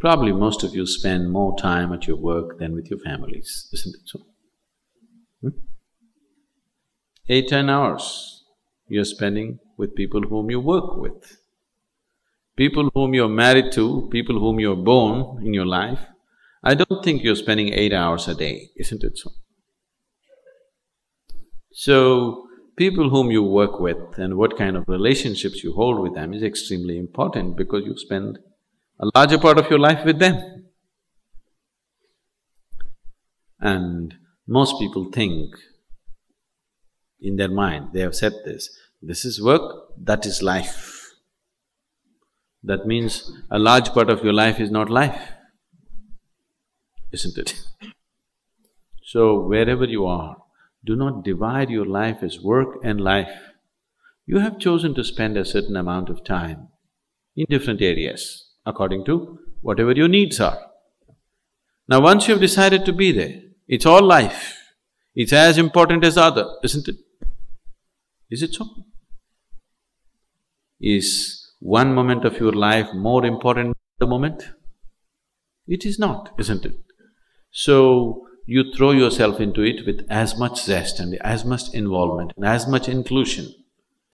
Probably most of you spend more time at your work than with your families, isn't it so? Hmm? 8–10 hours you're spending with people whom you work with, people whom you're married to, people whom you're born in your life. I don't think you're spending 8 hours a day, isn't it so? So, people whom you work with and what kind of relationships you hold with them is extremely important because you spend a larger part of your life with them. And most people think in their mind, they have said this is work, that is life. That means a large part of your life is not life, isn't it? So wherever you are, do not divide your life as work and life. You have chosen to spend a certain amount of time in different areas according to whatever your needs are. Now once you've decided to be there, it's all life. It's as important as the other, isn't it? Is it so? Is one moment of your life more important than the moment? It is not, isn't it? So, you throw yourself into it with as much zest and as much involvement and as much inclusion.